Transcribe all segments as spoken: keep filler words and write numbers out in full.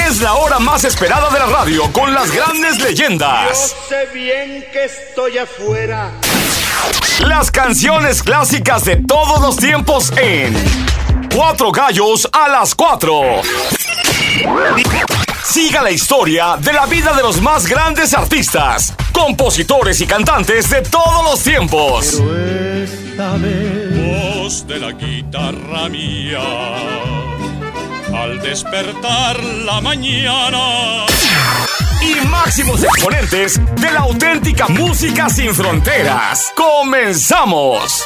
Es la hora más esperada de la radio con las grandes leyendas. Yo sé bien que estoy afuera. Las canciones clásicas de todos los tiempos en Cuatro Gallos a las Cuatro. Siga la historia de la vida de los más grandes artistas, compositores y cantantes de todos los tiempos. Pero esta vez, voz de la guitarra mía, al despertar la mañana. Y máximos exponentes de la auténtica música sin fronteras. ¡Comenzamos!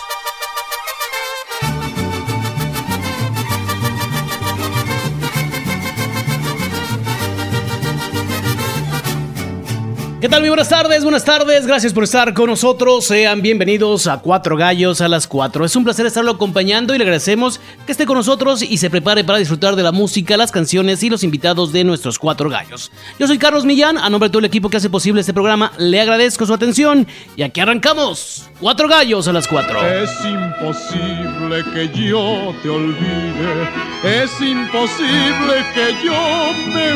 ¿Qué tal? Muy buenas tardes, buenas tardes, gracias por estar con nosotros, sean bienvenidos a Cuatro Gallos a las Cuatro. Es un placer estarlo acompañando y le agradecemos que esté con nosotros y se prepare para disfrutar de la música, las canciones y los invitados de nuestros Cuatro Gallos. Yo soy Carlos Millán, a nombre de todo el equipo que hace posible este programa, le agradezco su atención y aquí arrancamos, Cuatro Gallos a las Cuatro. es imposible que yo te olvide, es imposible que yo me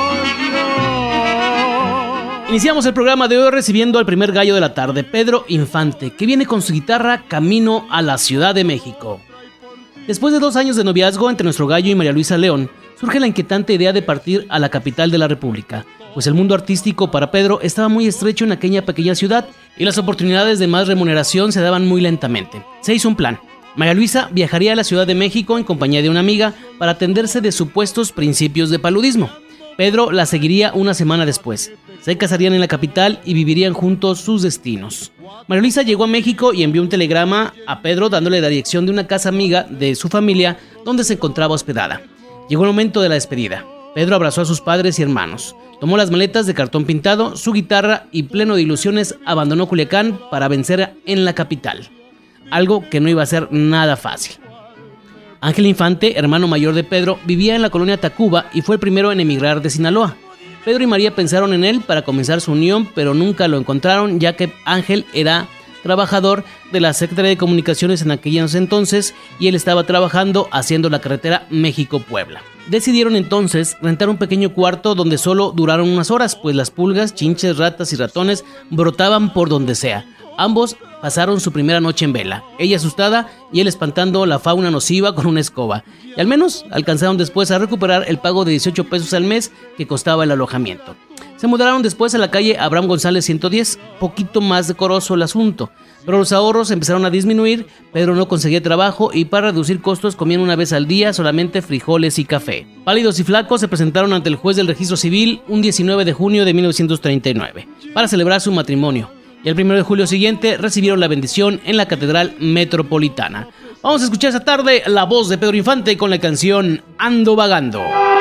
vaya. Iniciamos el programa de hoy recibiendo al primer gallo de la tarde, Pedro Infante, que viene con su guitarra camino a la Ciudad de México. Después de dos años de noviazgo entre nuestro gallo y María Luisa León, surge la inquietante idea de partir a la capital de la República, pues el mundo artístico para Pedro estaba muy estrecho en aquella pequeña ciudad y las oportunidades de más remuneración se daban muy lentamente. Se hizo un plan. María Luisa viajaría a la Ciudad de México en compañía de una amiga para atenderse de supuestos principios de paludismo. Pedro la seguiría una semana después. Se casarían en la capital y vivirían juntos sus destinos. María Luisa llegó a México y envió un telegrama a Pedro dándole la dirección de una casa amiga de su familia donde se encontraba hospedada. Llegó el momento de la despedida. Pedro abrazó a sus padres y hermanos. Tomó las maletas de cartón pintado, su guitarra y pleno de ilusiones abandonó Culiacán para vencer en la capital. Algo que no iba a ser nada fácil. Ángel Infante, hermano mayor de Pedro, vivía en la colonia Tacuba y fue el primero en emigrar de Sinaloa. Pedro y María pensaron en él para comenzar su unión, pero nunca lo encontraron, ya que Ángel era trabajador de la Secretaría de Comunicaciones en aquellos entonces y él estaba trabajando haciendo la carretera México-Puebla. Decidieron entonces rentar un pequeño cuarto donde solo duraron unas horas, pues las pulgas, chinches, ratas y ratones brotaban por donde sea. Ambos pasaron su primera noche en vela, ella asustada y él espantando la fauna nociva con una escoba. Y al menos alcanzaron después a recuperar el pago de dieciocho pesos al mes que costaba el alojamiento. Se mudaron después a la calle Abraham González ciento diez, poquito más decoroso el asunto. Pero los ahorros empezaron a disminuir, Pedro no conseguía trabajo y para reducir costos comían una vez al día solamente frijoles y café. Pálidos y flacos se presentaron ante el juez del registro civil un diecinueve de junio de mil novecientos treinta y nueve para celebrar su matrimonio. Y el primero de julio siguiente recibieron la bendición en la Catedral Metropolitana. Vamos a escuchar esta tarde la voz de Pedro Infante con la canción Ando Vagando.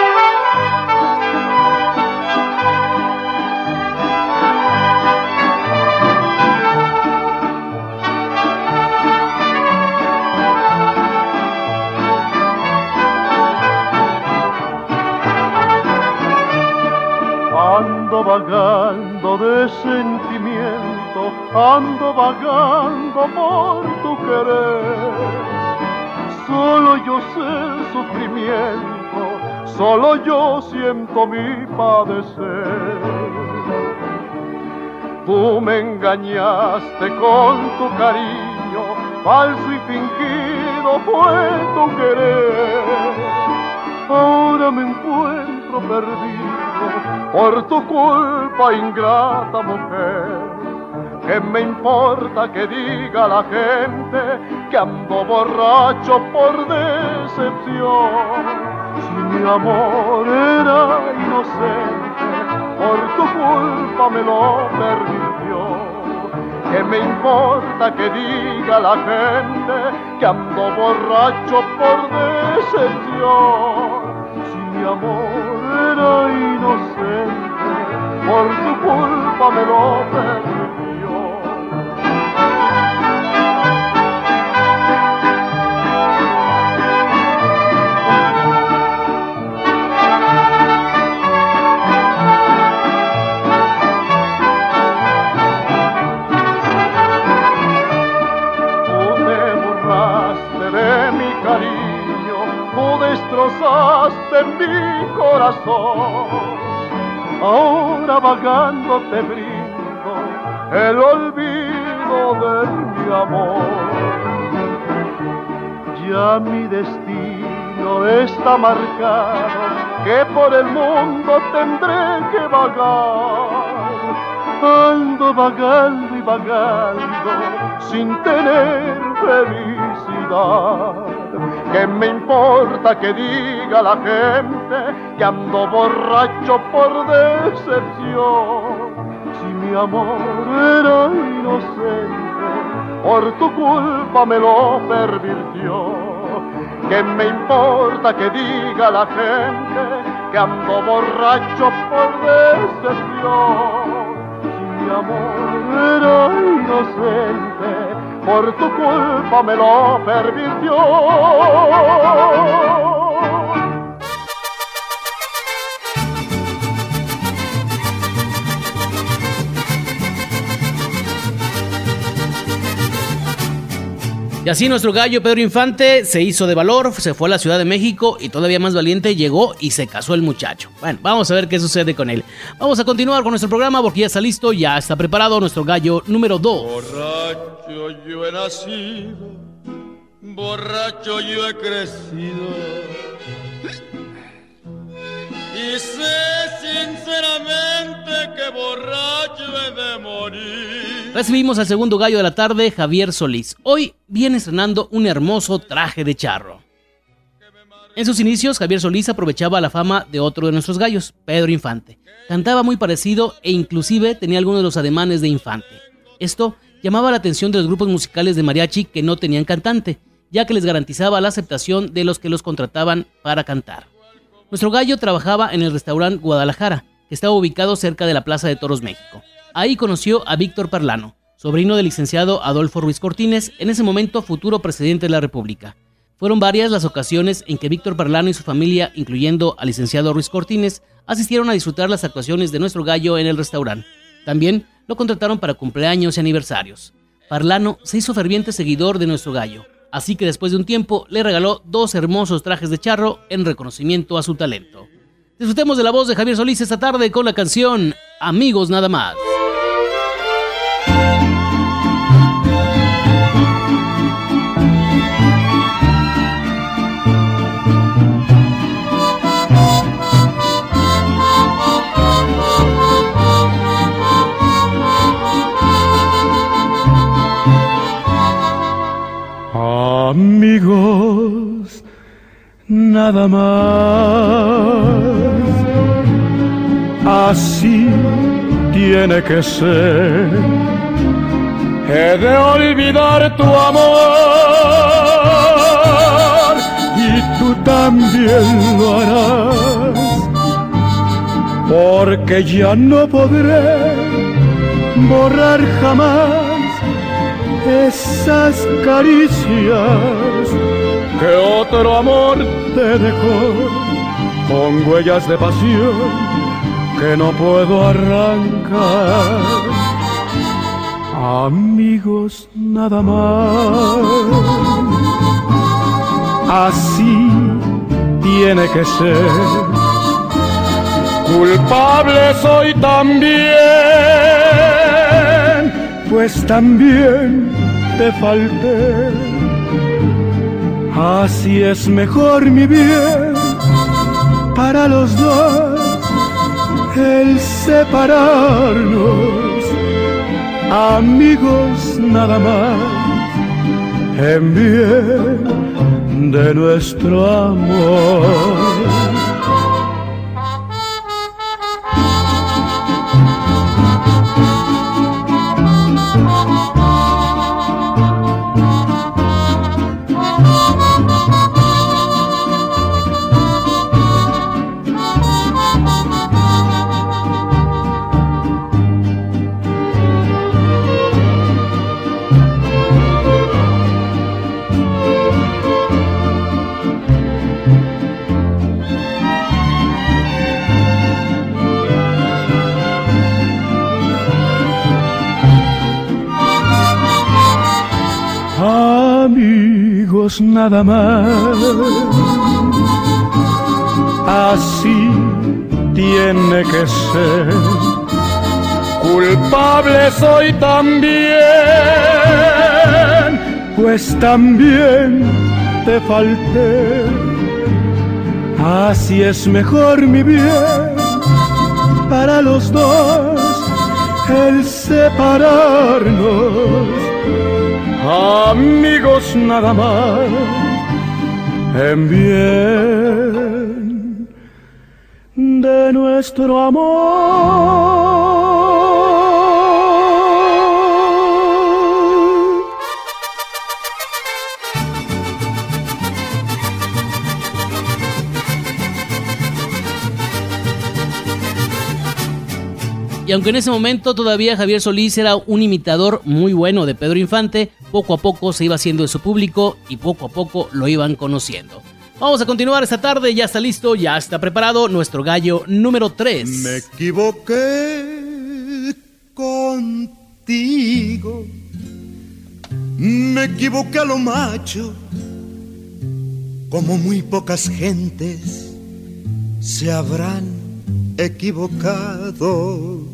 Ando vagando de sentimiento, ando vagando por tu querer. Solo yo sé el sufrimiento, solo yo siento mi padecer. Tú me engañaste con tu cariño, falso y fingido fue tu querer. Ahora me encuentro perdido por tu culpa, ingrata mujer. ¿Qué me importa que diga la gente que ando borracho por decepción? Si mi amor era inocente, por tu culpa me lo perdió. ¿Qué me importa que diga la gente que ando borracho por decepción? Si mi amor era inocente, por tu culpa me lo perdió. Destrozaste mi corazón, Ahora vagando te brindo el olvido de mi amor. Ya mi destino está marcado, que por el mundo tendré que vagar. Ando vagando y vagando sin tener felicidad. ¿Qué me importa que diga la gente que ando borracho por decepción? Si mi amor era inocente, por tu culpa me lo pervirtió. ¿Qué me importa que diga la gente que ando borracho por decepción? Si mi amor era inocente, por tu culpa me lo pervirtió. Y así nuestro gallo Pedro Infante se hizo de valor, se fue a la Ciudad de México y todavía más valiente llegó y se casó el muchacho. Bueno, vamos a ver qué sucede con él. Vamos a continuar con nuestro programa porque ya está listo, ya está preparado nuestro gallo número dos. Borracho yo he nacido, borracho yo he crecido, y sé sinceramente que borracho he de morir. Recibimos al segundo gallo de la tarde, Javier Solís. Hoy viene estrenando un hermoso traje de charro. En sus inicios, Javier Solís aprovechaba la fama de otro de nuestros gallos, Pedro Infante. Cantaba muy parecido e inclusive tenía algunos de los ademanes de Infante. Esto llamaba la atención de los grupos musicales de mariachi que no tenían cantante, ya que les garantizaba la aceptación de los que los contrataban para cantar. Nuestro gallo trabajaba en el restaurante Guadalajara, que estaba ubicado cerca de la Plaza de Toros México. Ahí conoció a Víctor Parlano, sobrino del licenciado Adolfo Ruiz Cortines, en ese momento futuro presidente de la República. Fueron varias las ocasiones en que Víctor Parlano y su familia, incluyendo al licenciado Ruiz Cortines, asistieron a disfrutar las actuaciones de nuestro gallo en el restaurante. También lo contrataron para cumpleaños y aniversarios. Parlano se hizo ferviente seguidor de nuestro gallo, así que después de un tiempo le regaló dos hermosos trajes de charro en reconocimiento a su talento. Disfrutemos de la voz de Javier Solís esta tarde con la canción Amigos Nada Más. Amigos, nada más, así tiene que ser. He de olvidar tu amor y tú también lo harás, porque ya no podré borrar jamás esas caricias que otro amor te dejó, con huellas de pasión que no puedo arrancar. Amigos, nada más, así tiene que ser. Culpable soy también, pues también te falté. Así es mejor, mi bien, para los dos el separarnos. Amigos, nada más, en bien de nuestro amor. Amigos, nada más, así tiene que ser. Culpable soy también, pues también te falté. Así es mejor mi bien para los dos el separarnos. Amigos nada más, en bien de nuestro amor. Y aunque en ese momento todavía Javier Solís era un imitador muy bueno de Pedro Infante, poco a poco se iba haciendo de su público y poco a poco lo iban conociendo. Vamos a continuar esta tarde, ya está listo, ya está preparado nuestro gallo número tres. Me equivoqué contigo, me equivoqué a lo macho, como muy pocas gentes se habrán equivocado.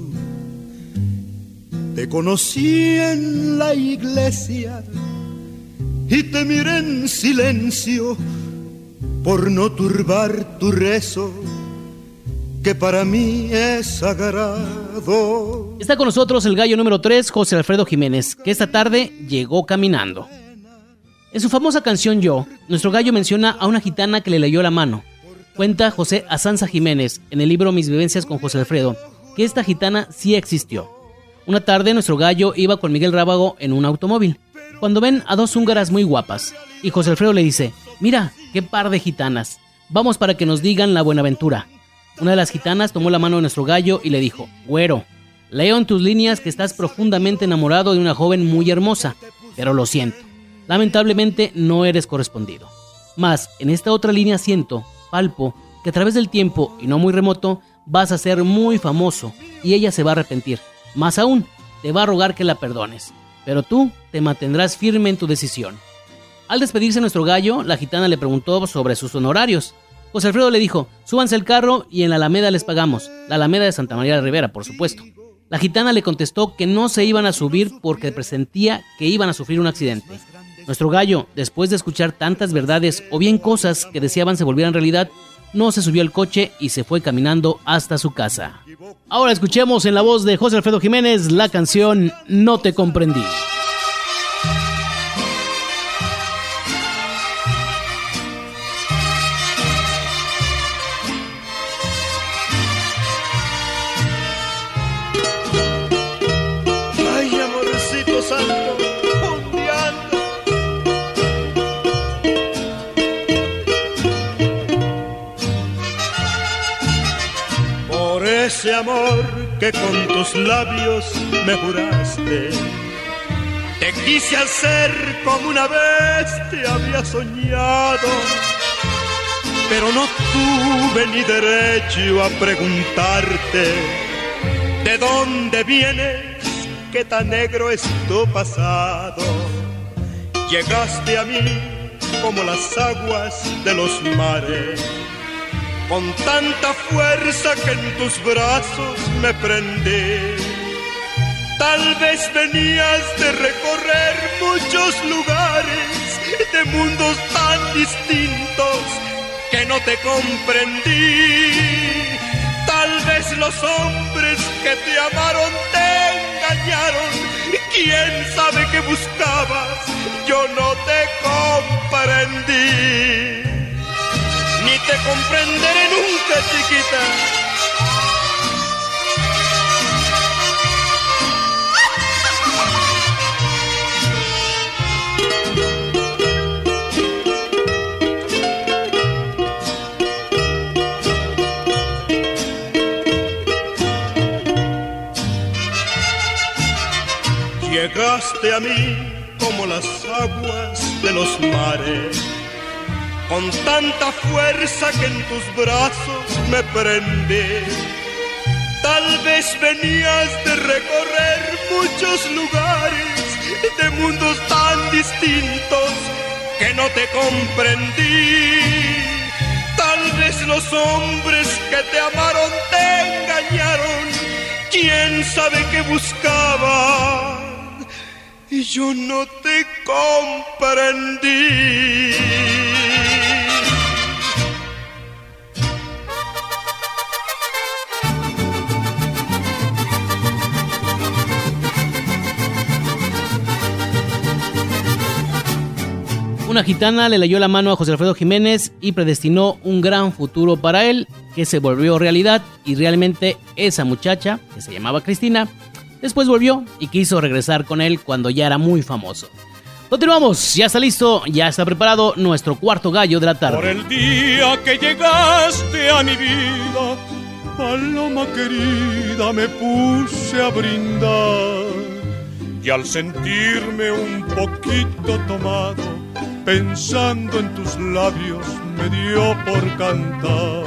Te conocí en la iglesia y te miré en silencio por no turbar tu rezo, que para mí es sagrado. Está con nosotros el gallo número tres, José Alfredo Jiménez, que esta tarde llegó caminando. En su famosa canción Yo, nuestro gallo menciona a una gitana que le leyó la mano. Cuenta José Azanza Jiménez en el libro Mis vivencias con José Alfredo que esta gitana sí existió. Una tarde nuestro gallo iba con Miguel Rábago en un automóvil, cuando ven a dos húngaras muy guapas, y José Alfredo le dice: mira, qué par de gitanas, vamos para que nos digan la buenaventura. Una de las gitanas tomó la mano de nuestro gallo y le dijo: güero, leo en tus líneas que estás profundamente enamorado de una joven muy hermosa, pero lo siento, lamentablemente no eres correspondido. Mas, en esta otra línea siento, palpo, que a través del tiempo, y no muy remoto, vas a ser muy famoso, y ella se va a arrepentir. Más aún, te va a rogar que la perdones, pero tú te mantendrás firme en tu decisión. Al despedirse nuestro gallo, la gitana le preguntó sobre sus honorarios. José Alfredo le dijo: súbanse al carro y en la Alameda les pagamos, la Alameda de Santa María de Rivera, por supuesto. La gitana le contestó que no se iban a subir porque presentía que iban a sufrir un accidente. Nuestro gallo, después de escuchar tantas verdades o bien cosas que deseaban se volvieran realidad, no se subió al coche y se fue caminando hasta su casa. Ahora escuchemos en la voz de José Alfredo Jiménez la canción No te comprendí. Ay, amorcito santo, ¿dónde anda? Por ese amor que con tus labios me juraste, te quise hacer como una vez te había soñado, pero no tuve ni derecho a preguntarte de dónde vienes, qué tan negro es tu pasado. Llegaste a mí como las aguas de los mares, con tanta fuerza que en tus brazos me prendí. Tal vez venías de recorrer muchos lugares, de mundos tan distintos que no te comprendí. Tal vez los hombres que te amaron te engañaron. ¿Quién sabe qué buscabas? Yo no te comprendí. Ni te comprenderé nunca, chiquita. Llegaste a mí como las aguas de los mares, con tanta fuerza que en tus brazos me prendí. Tal vez venías de recorrer muchos lugares, de mundos tan distintos que no te comprendí. Tal vez los hombres que te amaron te engañaron. ¿Quién sabe qué buscaban? Y yo no te comprendí. Una gitana le leyó la mano a José Alfredo Jiménez y predestinó un gran futuro para él, que se volvió realidad, y realmente esa muchacha, que se llamaba Cristina, después volvió y quiso regresar con él cuando ya era muy famoso. Continuamos, ya está listo, ya está preparado nuestro cuarto gallo de la tarde. Por el día que llegaste a mi vida, paloma querida, me puse a brindar, y al sentirme un poquito tomado, pensando en tus labios, me dio por cantar.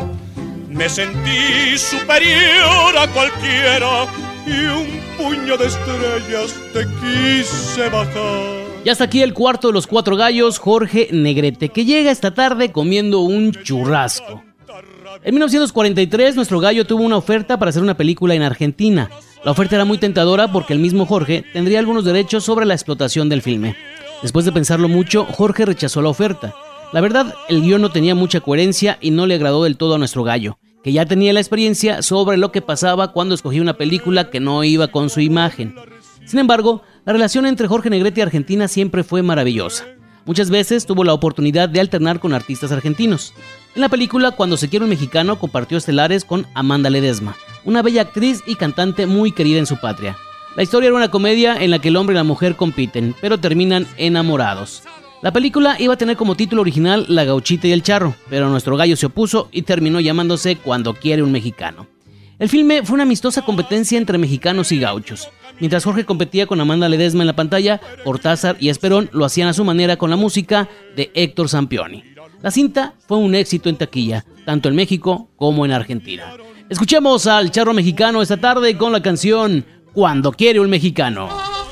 Me sentí superior a cualquiera y un puño de estrellas te quise bajar. Ya está aquí el cuarto de los cuatro gallos, Jorge Negrete, que llega esta tarde comiendo un churrasco. En mil novecientos cuarenta y tres, nuestro gallo tuvo una oferta para hacer una película en Argentina. La oferta era muy tentadora porque el mismo Jorge tendría algunos derechos sobre la explotación del filme. Después de pensarlo mucho, Jorge rechazó la oferta. La verdad, el guión no tenía mucha coherencia y no le agradó del todo a nuestro gallo, que ya tenía la experiencia sobre lo que pasaba cuando escogía una película que no iba con su imagen. Sin embargo, la relación entre Jorge Negrete y Argentina siempre fue maravillosa. Muchas veces tuvo la oportunidad de alternar con artistas argentinos. En la película Cuando se quiere un mexicano compartió estelares con Amanda Ledesma, una bella actriz y cantante muy querida en su patria. La historia era una comedia en la que el hombre y la mujer compiten, pero terminan enamorados. La película iba a tener como título original La Gauchita y el Charro, pero nuestro gallo se opuso y terminó llamándose Cuando quiere un mexicano. El filme fue una amistosa competencia entre mexicanos y gauchos. Mientras Jorge competía con Amanda Ledesma en la pantalla, Cortázar y Esperón lo hacían a su manera con la música de Héctor Sampioni. La cinta fue un éxito en taquilla, tanto en México como en Argentina. Escuchemos al Charro mexicano esta tarde con la canción Cuando quiere un mexicano.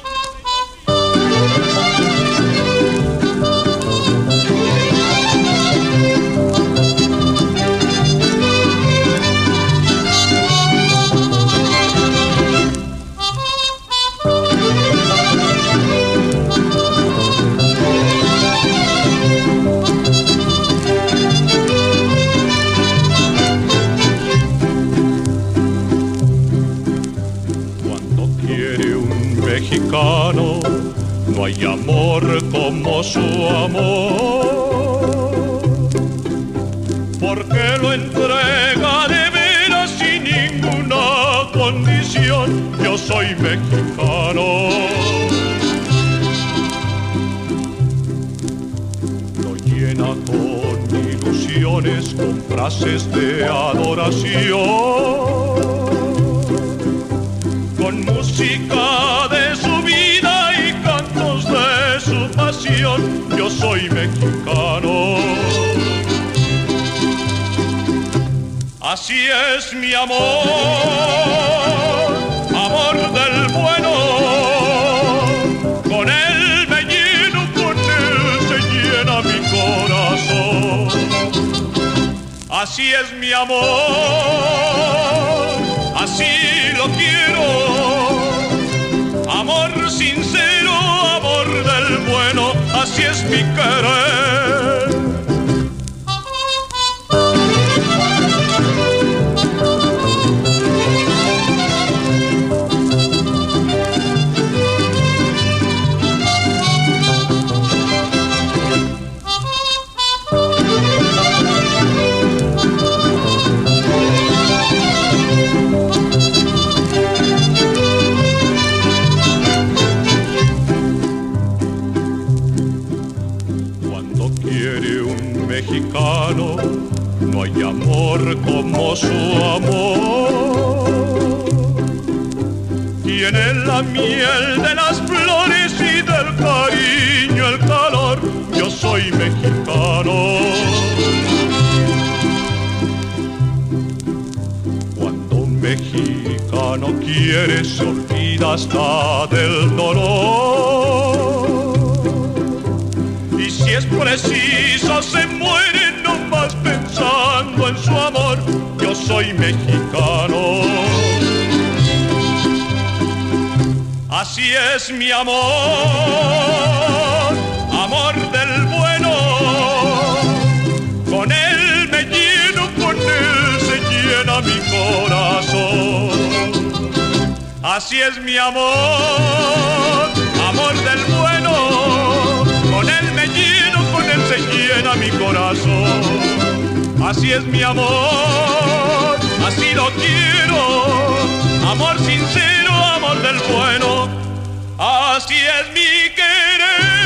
Mexicano, no hay amor como su amor, porque lo entrega de veras sin ninguna condición. Yo soy mexicano. Lo llena con ilusiones, con frases de adoración, con música de su vida y cantos de su pasión. Yo soy mexicano. Así es mi amor, amor del bueno. Con él me lleno, con él se llena mi corazón. Así es mi amor, así lo quiero. Amor sincero, amor del bueno, así es mi querer. Mexicano, no hay amor como su amor. Tiene la miel de las flores y del cariño el calor. Yo soy mexicano. Cuando un mexicano quiere se olvida hasta del dolor. Y si es preciso se muere nomás estás pensando en su amor, yo soy mexicano. Así es mi amor, amor del bueno, con él me lleno, con él se llena mi corazón. Así es mi amor, amor del bueno, con él me lleno, con él se llena mi corazón. Así es mi amor, así lo quiero, amor sincero, amor del bueno, así es mi querer.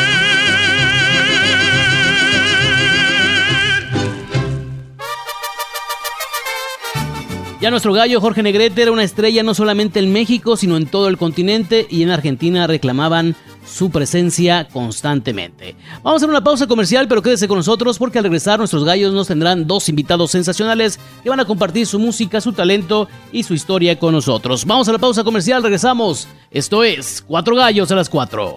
Ya nuestro gallo Jorge Negrete era una estrella no solamente en México, sino en todo el continente, y en Argentina reclamaban su presencia constantemente. Vamos a hacer una pausa comercial, pero quédese con nosotros porque al regresar nuestros gallos nos tendrán dos invitados sensacionales que van a compartir su música, su talento y su historia con nosotros. Vamos a la pausa comercial, regresamos. Esto es Cuatro Gallos a las Cuatro.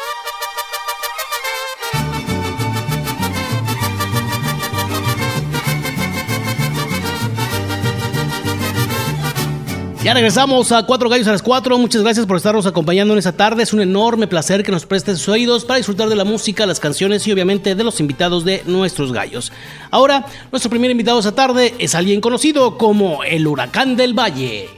Ya regresamos a Cuatro Gallos a las Cuatro. Muchas gracias por estarnos acompañando en esta tarde. Es un enorme placer que nos prestes sus oídos para disfrutar de la música, las canciones y obviamente de los invitados de nuestros gallos. Ahora, nuestro primer invitado esta tarde es alguien conocido como el Huracán del Valle.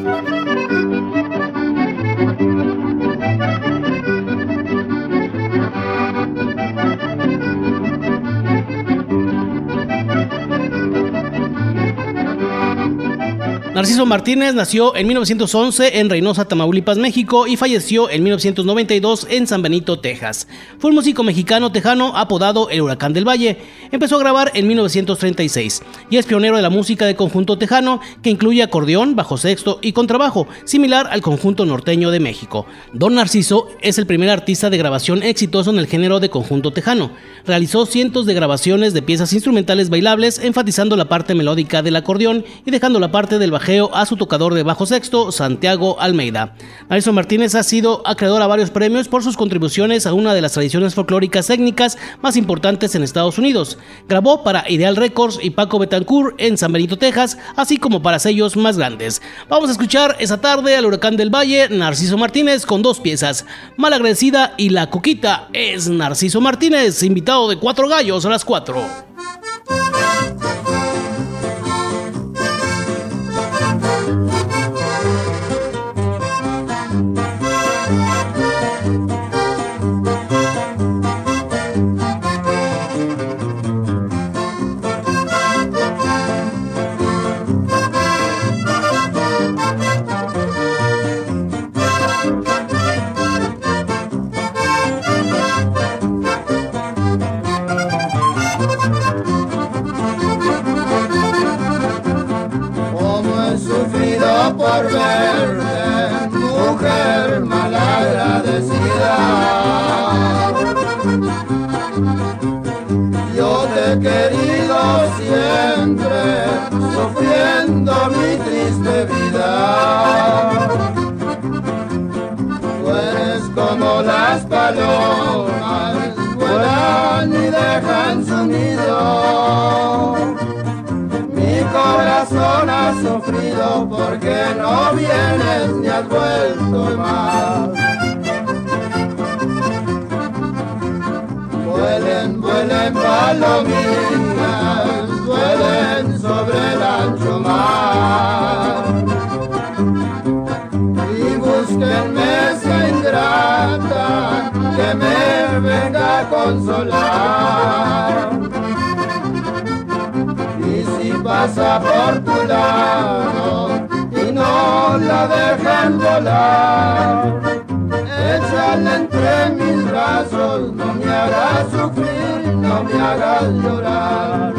Narciso Martínez nació en mil novecientos once en Reynosa, Tamaulipas, México, y falleció en mil novecientos noventa y dos en San Benito, Texas. Fue un músico mexicano tejano apodado el Huracán del Valle. Empezó a grabar en mil novecientos treinta y seis y es pionero de la música de conjunto tejano, que incluye acordeón, bajo sexto y contrabajo, similar al conjunto norteño de México. Don Narciso es el primer artista de grabación exitoso en el género de conjunto tejano. Realizó cientos de grabaciones de piezas instrumentales bailables, enfatizando la parte melódica del acordeón y dejando la parte del bajeo a su tocador de bajo sexto, Santiago Almeida. Narciso Martínez ha sido acreedor a varios premios por sus contribuciones a una de las tradiciones folclóricas étnicas más importantes en Estados Unidos. Grabó para Ideal Records y Paco Betancourt en San Benito, Texas, así como para sellos más grandes. Vamos a escuchar esa tarde al Huracán del Valle, Narciso Martínez, con dos piezas, Malagradecida y La Coquita. Es Narciso Martínez, invitado de Cuatro Gallos a las Cuatro. Por verte, mujer malagradecida, yo te he querido siempre, sufriendo mi triste vida. Tú eres como las palomas, vuelan y dejan su nido. Mi corazón ha sufrido porque no vienes ni has vuelto más. Vuelen, vuelen palomitas, vuelen sobre el ancho mar. Y búsquenme esa ingrata que me venga a consolar. Pasa por tu lado y no la dejen volar. Échale entre mis brazos, no me hagas sufrir, no me hagas llorar.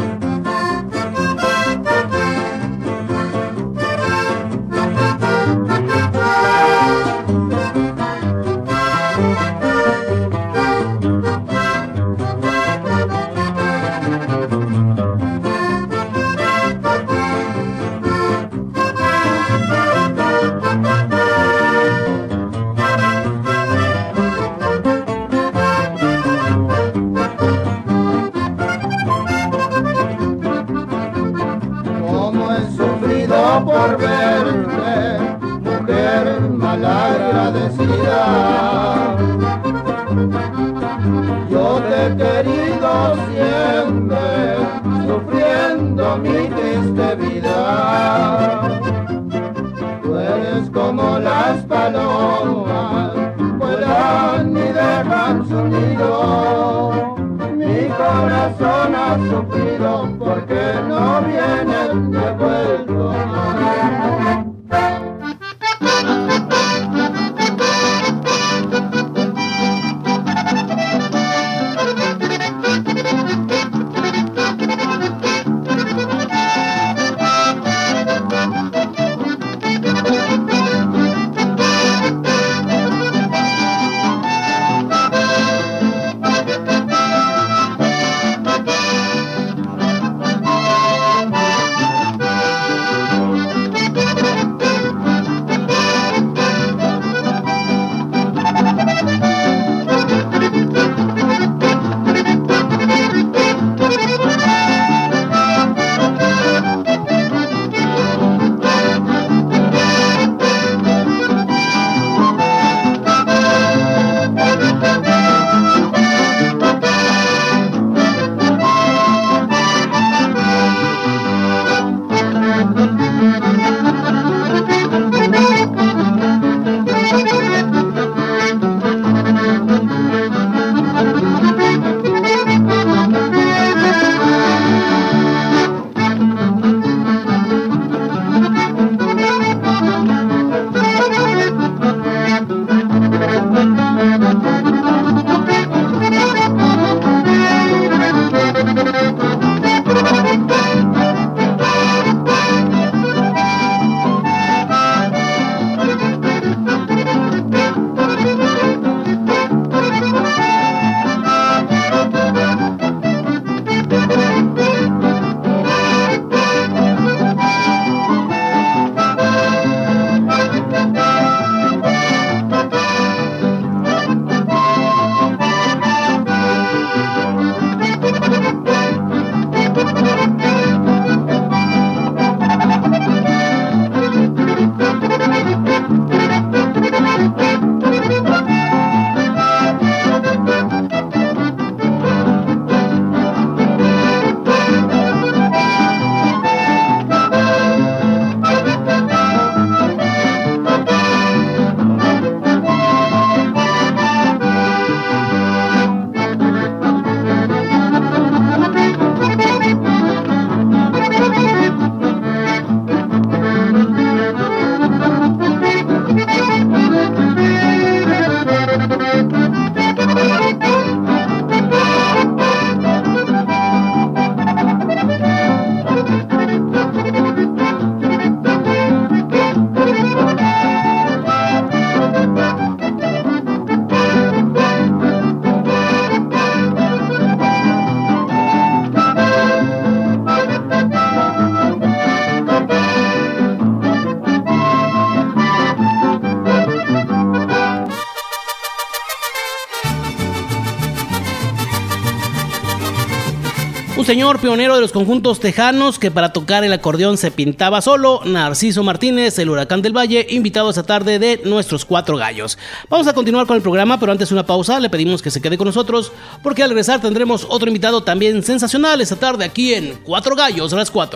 señor pionero de los conjuntos tejanos que para tocar el acordeón se pintaba solo, Narciso Martínez, el Huracán del Valle, invitado esta tarde de nuestros Cuatro Gallos. Vamos a continuar con el programa, pero antes una pausa, le pedimos que se quede con nosotros porque al regresar tendremos otro invitado también sensacional esta tarde aquí en Cuatro Gallos a las cuatro.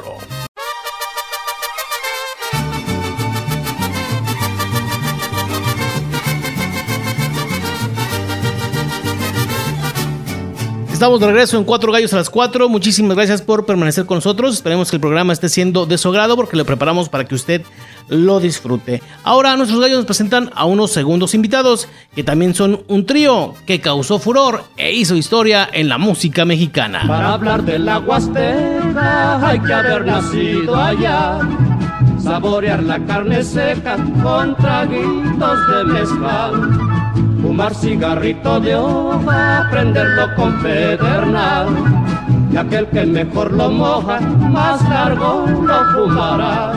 Estamos de regreso en Cuatro Gallos a las cuatro. Muchísimas gracias por permanecer con nosotros. Esperemos que el programa esté siendo de su agrado porque lo preparamos para que usted lo disfrute. Ahora nuestros gallos nos presentan a unos segundos invitados que también son un trío que causó furor e hizo historia en la música mexicana. Para hablar de la Huasteca hay que haber nacido allá, saborear la carne seca con traguitos de mezcal, fumar cigarrito de hoja, prenderlo con pedernal, y aquel que mejor lo moja, más largo lo fumará.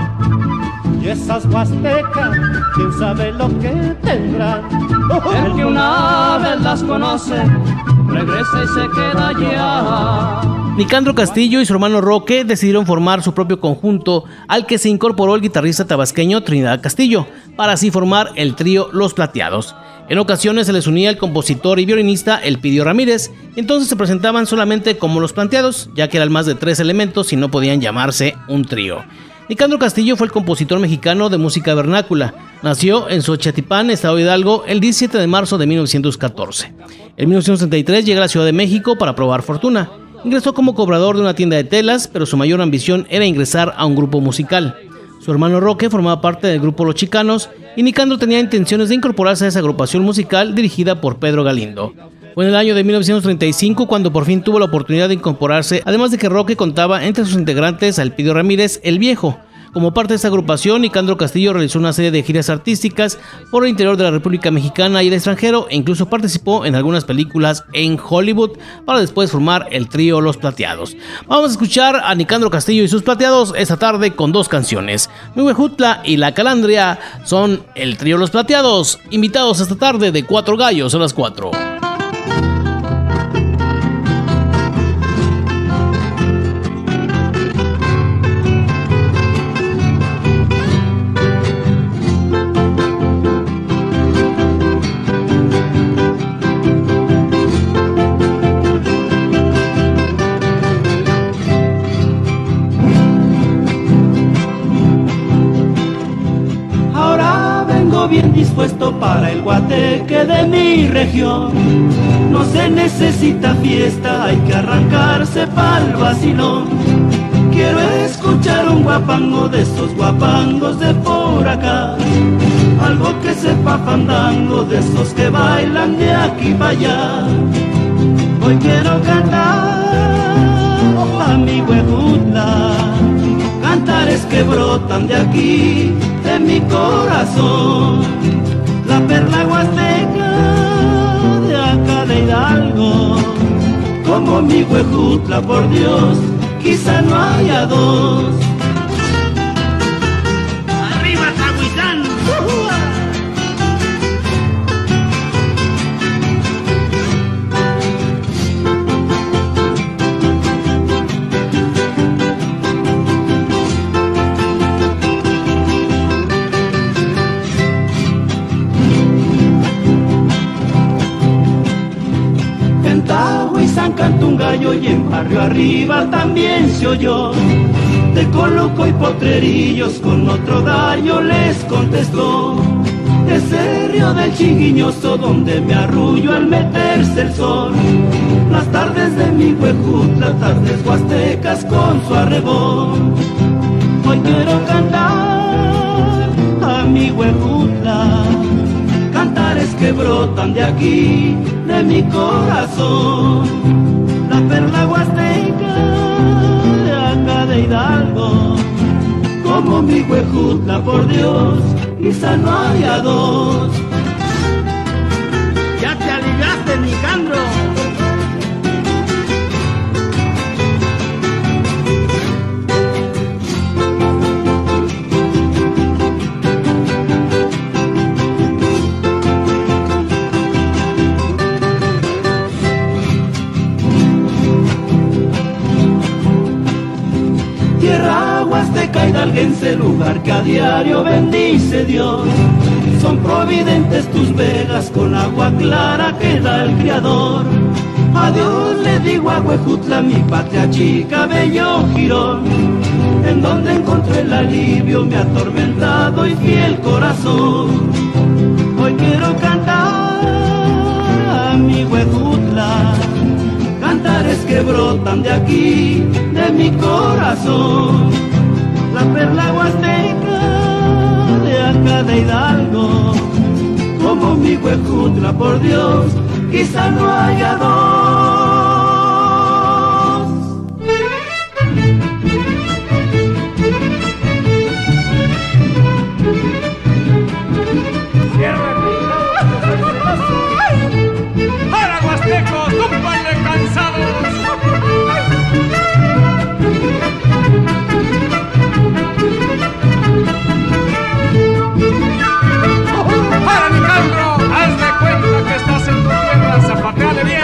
Y esas huastecas, quién sabe lo que tendrán. El que una vez las conoce, regresa y se queda allá. Nicandro Castillo y su hermano Roque decidieron formar su propio conjunto, al que se incorporó el guitarrista tabasqueño Trinidad Castillo, para así formar el trío Los Plateados. En ocasiones se les unía el compositor y violinista Elpidio Ramírez, y entonces se presentaban solamente como Los Plateados, ya que eran más de tres elementos y no podían llamarse un trío. Nicandro Castillo fue el compositor mexicano de música vernácula. Nació en Xochitipán, Estado de Hidalgo, el diecisiete de marzo de mil novecientos catorce. En mil novecientos treinta y tres llega a la Ciudad de México para probar fortuna. Ingresó como cobrador de una tienda de telas, pero su mayor ambición era ingresar a un grupo musical. Su hermano Roque formaba parte del grupo Los Chicanos y Nicandro tenía intenciones de incorporarse a esa agrupación musical dirigida por Pedro Galindo. Fue en el año de mil novecientos treinta y cinco cuando por fin tuvo la oportunidad de incorporarse, además de que Roque contaba entre sus integrantes a Elpidio Ramírez, el Viejo. Como parte de esta agrupación, Nicandro Castillo realizó una serie de giras artísticas por el interior de la República Mexicana y el extranjero, e incluso participó en algunas películas en Hollywood para después formar el trío Los Plateados. Vamos a escuchar a Nicandro Castillo y sus Plateados esta tarde con dos canciones. Mi Huejutla y La Calandria son el trío Los Plateados, invitados esta tarde de Cuatro Gallos a las cuatro. Bien dispuesto para el guateque de mi región. No se necesita fiesta, hay que arrancarse pa'l vacilón. Quiero escuchar un guapango de esos guapangos de por acá, algo que sepa fandango de esos que bailan de aquí para allá. Hoy quiero cantar a mi Huejutla, cantares que brotan de aquí, de mi corazón, la perla huasteca de acá de Hidalgo, como mi Huejutla, por Dios, quizá no haya dos. ¡Arriba, Tahuizán! Canta un gallo y en Barrio Arriba también se oyó. De Coloco y Potrerillos con otro gallo les contestó. Ese río del Chinguiñoso donde me arrullo al meterse el sol. Las tardes de mi Huejutla, tardes huastecas con su arrebol. Hoy quiero cantar a mi Huejutla, cantares que brotan de aquí, de mi corazón. La perla huasteca de acá de Hidalgo, como mi Huejutla, por Dios, quizá no haya dos. Ya te aliviaste, Nicandro. diario bendice Dios. Son providentes tus vegas con agua clara que da el Criador. Adiós le digo a Huejutla, mi patria chica, bello jirón, en donde encontré el alivio mi atormentado y fiel corazón. Hoy quiero cantar a mi Huejutla, cantares que brotan de aquí, de mi corazón. La perla huasteca de acá de Hidalgo, como mi Huejutla, por Dios, quizá no haya dos. ¡Ahora, huastecos, túmbanle cansados! ¡Ahora, Nicandro, haz de cuenta que estás en tu tierra, zapateale bien!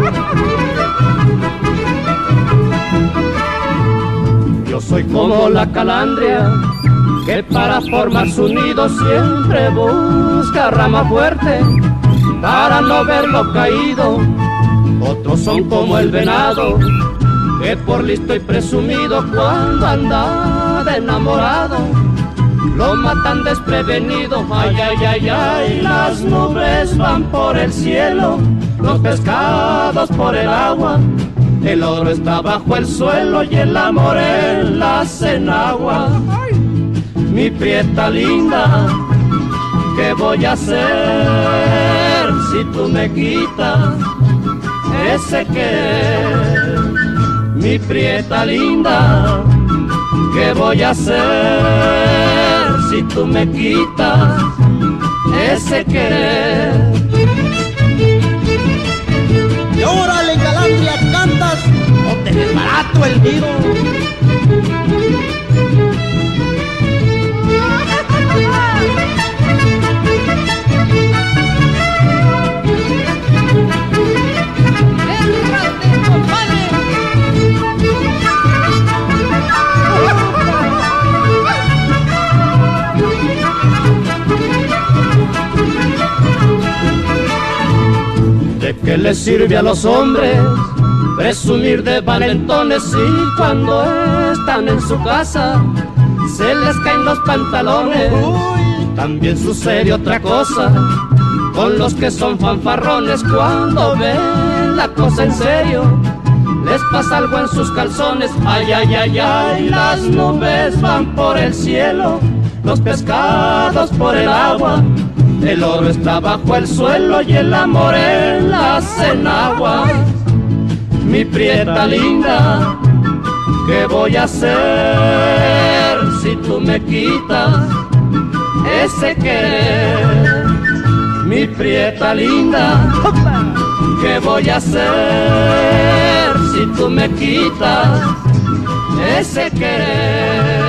Yo soy como la calandria, que para formar su nido siempre busca rama fuerte, para no verlo caído. Otros son como el venado, que por listo y presumido cuando anda de enamorado, lo matan desprevenido. Ay, ay, ay, ay, las nubes van por el cielo, los pescados por el agua, el oro está bajo el suelo y el amor en las enaguas. Mi prieta linda, ¿qué voy a hacer si tú me quitas ese querer? Mi prieta linda, ¿qué voy a hacer si tú me quitas ese querer? Y órale, Calandria, cantas o te desbarato el nido. ¿De qué les sirve a los hombres presumir de valentones si cuando están en su casa se les caen los pantalones? También sucede otra cosa con los que son fanfarrones, cuando ven la cosa en serio les pasa algo en sus calzones. Ay, ay, ay, ay, las nubes van por el cielo, los pescados por el agua, el oro está bajo el suelo y el amor en las enaguas. Mi prieta linda, ¿qué voy a hacer si tú me quitas ese querer? Mi prieta linda, ¿qué voy a hacer si tú me quitas ese querer?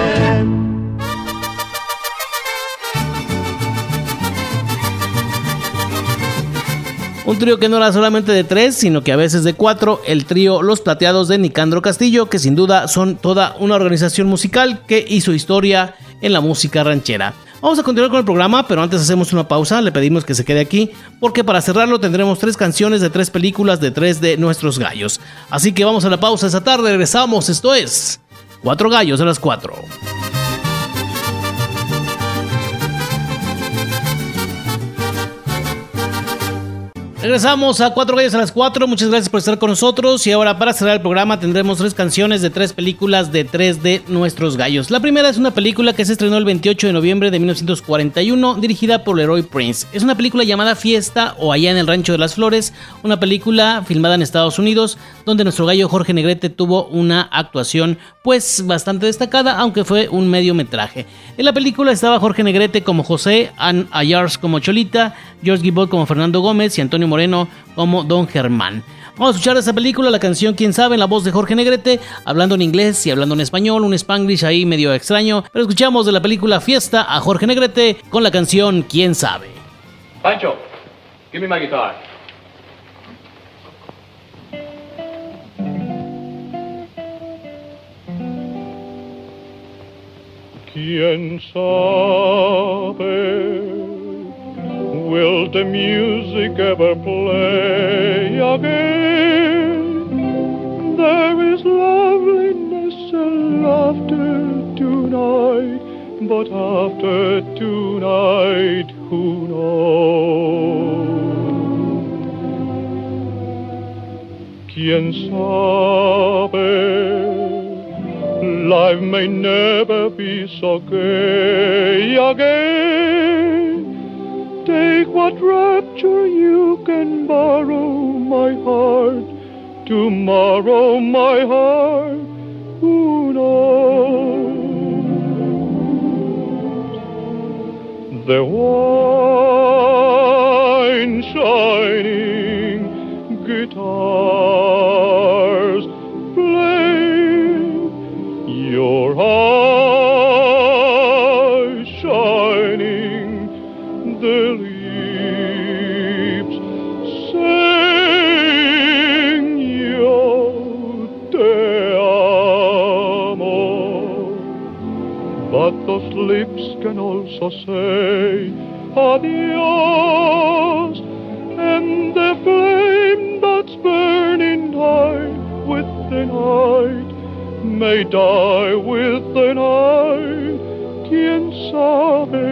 Un trío que no era solamente de tres, sino que a veces de cuatro, el trío Los Plateados de Nicandro Castillo, que sin duda son toda una organización musical que hizo historia en la música ranchera. Vamos a continuar con el programa, pero antes hacemos una pausa, le pedimos que se quede aquí, porque para cerrarlo tendremos tres canciones de tres películas de tres de nuestros gallos. Así que vamos a la pausa esta tarde, regresamos, esto es Cuatro Gallos a las Cuatro. Regresamos a Cuatro Gallos a las Cuatro, muchas gracias por estar con nosotros y ahora para cerrar el programa tendremos tres canciones de tres películas de tres de nuestros gallos. La primera es una película que se estrenó el veintiocho de noviembre de mil novecientos cuarenta y uno, dirigida por Leroy Prince. Es una película llamada Fiesta o Allá en el Rancho de las Flores, una película filmada en Estados Unidos donde nuestro gallo Jorge Negrete tuvo una actuación pues bastante destacada, aunque fue un mediometraje. En la película estaba Jorge Negrete como José, Ann Ayars como Cholita, George Guibot como Fernando Gómez y Antonio Moreno como Don Germán. Vamos a escuchar de esa película la canción Quién Sabe en la voz de Jorge Negrete, hablando en inglés y hablando en español, un Spanglish ahí medio extraño, pero escuchamos de la película Fiesta a Jorge Negrete con la canción Quién Sabe. Pancho, give me my guitar. quién sabe, will the music ever play again? There is loveliness and laughter tonight, but after tonight, who knows? Quién sabe, life may never be so gay again. Take what rapture you can borrow, my heart. Tomorrow, my heart, who knows? The wine shining guitars play, your eyes shining, the lips sing yo te amo, but those lips can also say adios, and the flame that's burning high with the night may die with the night. Quién sabe,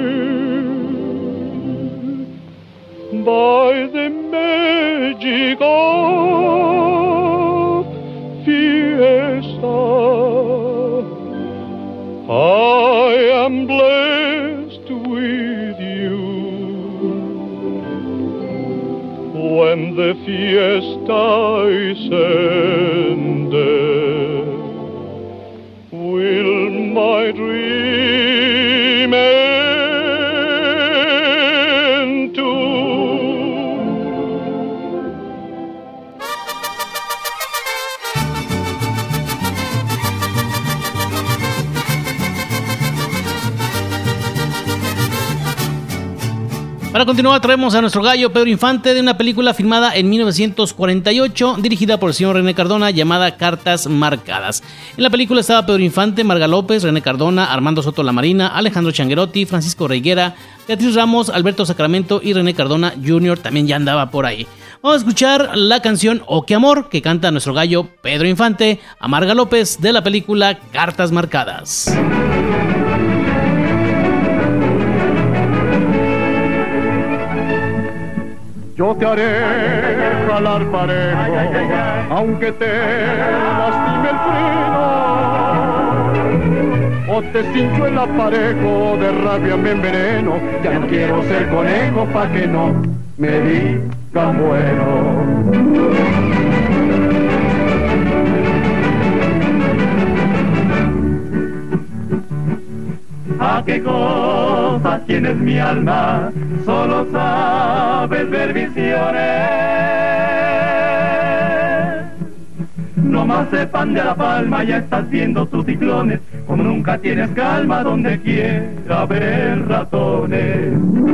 by the magic of fiesta, I am blessed with you. When the fiesta is ended, will my dream end too? Para continuar, traemos a nuestro gallo Pedro Infante de una película filmada en mil novecientos cuarenta y ocho, dirigida por el señor René Cardona, llamada Cartas Marcadas. En la película estaba Pedro Infante, Marga López, René Cardona, Armando Soto Lamarina, Alejandro Changuerotti, Francisco Reiguera, Beatriz Ramos, Alberto Sacramento y René Cardona junior también ya andaba por ahí. Vamos a escuchar la canción Oh qué amor, que canta nuestro gallo Pedro Infante a Marga López de la película Cartas Marcadas. Yo te haré jalar parejo, aunque te lastime el freno, o te cincho el aparejo, de rabia me enveneno. Ya no quiero ser conejo pa' que no me digan bueno. ¿A qué cosas tienes mi alma? Solo sabes ver visiones. No más sepan de La Palma, ya estás viendo tus ciclones. Como nunca tienes calma, donde quiera ver ratones.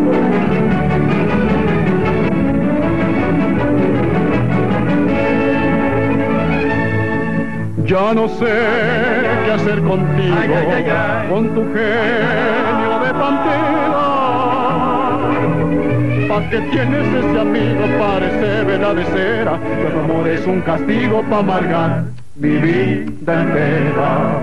Ya no sé qué hacer contigo, ay, ay, ay, ay. Con tu genio de pantera. ¿Pa' qué tienes ese amigo? Parece vela de cera. Que tu amor es un castigo pa' amargar mi vida entera.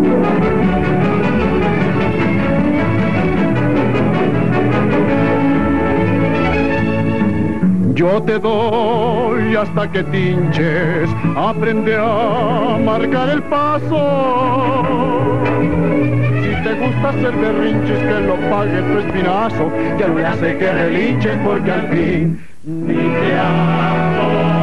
Yo te doy hasta que tinches, aprende a marcar el paso. Si te gusta hacer berrinches, que lo pague tu espinazo, que no le hace que relinches, porque al fin ni te hago.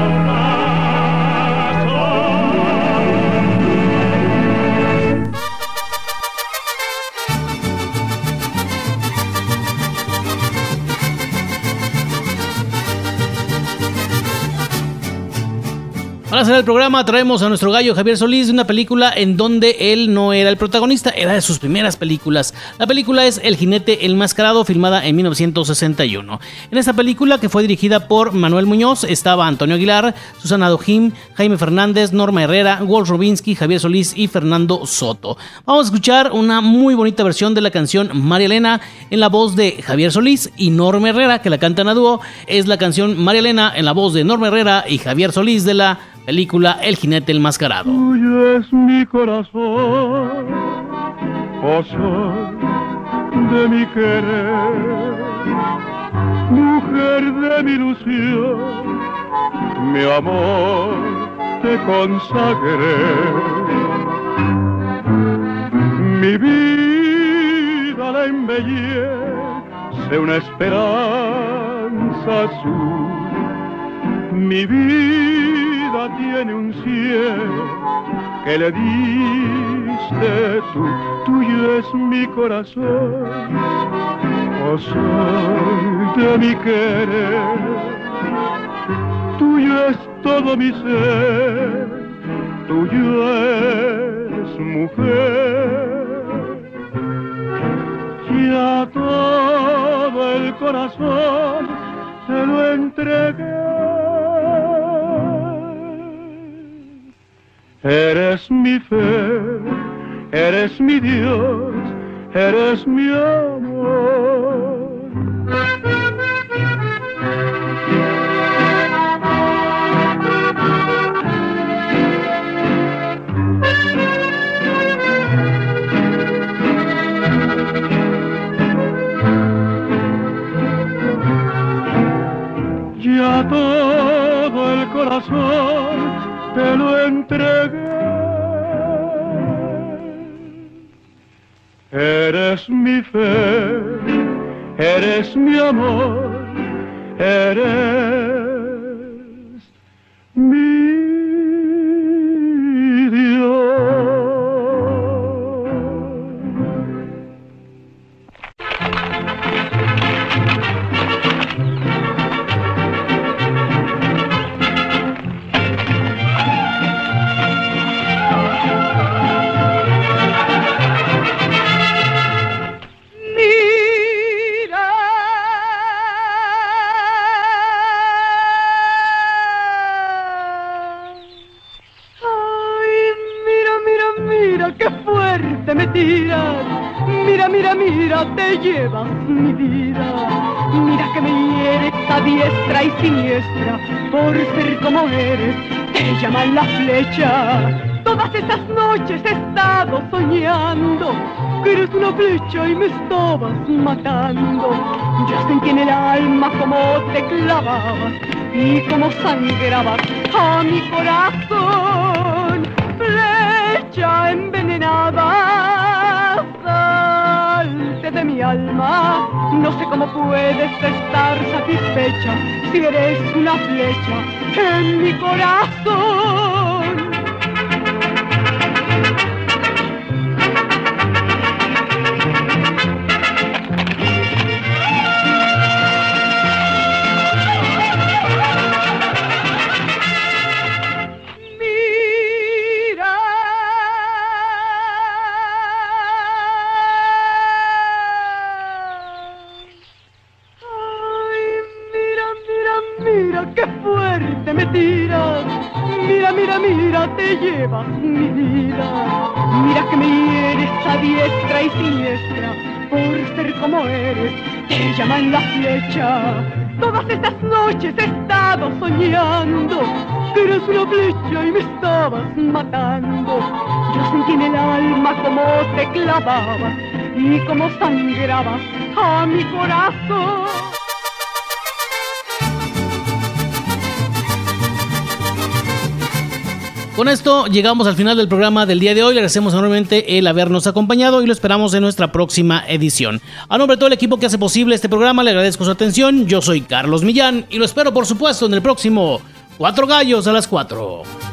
Para hacer el programa traemos a nuestro gallo Javier Solís de una película en donde él no era el protagonista, era de sus primeras películas. La película es El jinete enmascarado, filmada en mil novecientos sesenta y uno. En esta película, que fue dirigida por Manuel Muñoz, estaba Antonio Aguilar, Susana Dojim, Jaime Fernández, Norma Herrera, Wolf Rubinsky, Javier Solís y Fernando Soto. Vamos a escuchar una muy bonita versión de la canción María Elena en la voz de Javier Solís y Norma Herrera, que la cantan a dúo. Es la canción María Elena en la voz de Norma Herrera y Javier Solís de la película El jinete enmascarado. Tuyo es mi corazón, oh sol de mi querer, mujer de mi ilusión, mi amor te consagré. Mi vida la embellece una esperanza azul, mi vida tiene un cielo que le diste tú. Tuyo es mi corazón, oh sol de mi querer, tuyo es todo mi ser, tuyo es mujer. Ya todo el corazón te lo entregué. Eres mi fe, eres mi Dios, eres mi amor. Ya todo el corazón te lo entregué. Eres mi fe, eres mi amor, eres mi me tiras, mira, mira, mira, te llevas mi vida. Mira que me hieres a diestra y siniestra, por ser como eres, te llaman la flecha. Todas estas noches he estado soñando que eres una flecha y me estabas matando. Yo sentí en el alma como te clavabas y como sangrabas a mi corazón. Flecha envenenada, salte de mi alma. No sé cómo puedes estar satisfecha si eres una flecha en mi corazón. Te llevas mi vida. Mira que me hieres a diestra y siniestra, por ser como eres, te llaman la flecha. Todas estas noches he estado soñando que eres una flecha y me estabas matando. Yo sentí en el alma como te clavabas y como sangrabas a mi corazón. Con esto llegamos al final del programa del día de hoy. Le agradecemos enormemente el habernos acompañado y lo esperamos en nuestra próxima edición. A nombre de todo el equipo que hace posible este programa, le agradezco su atención. Yo soy Carlos Millán y lo espero, por supuesto, en el próximo Cuatro Gallos a las cuatro.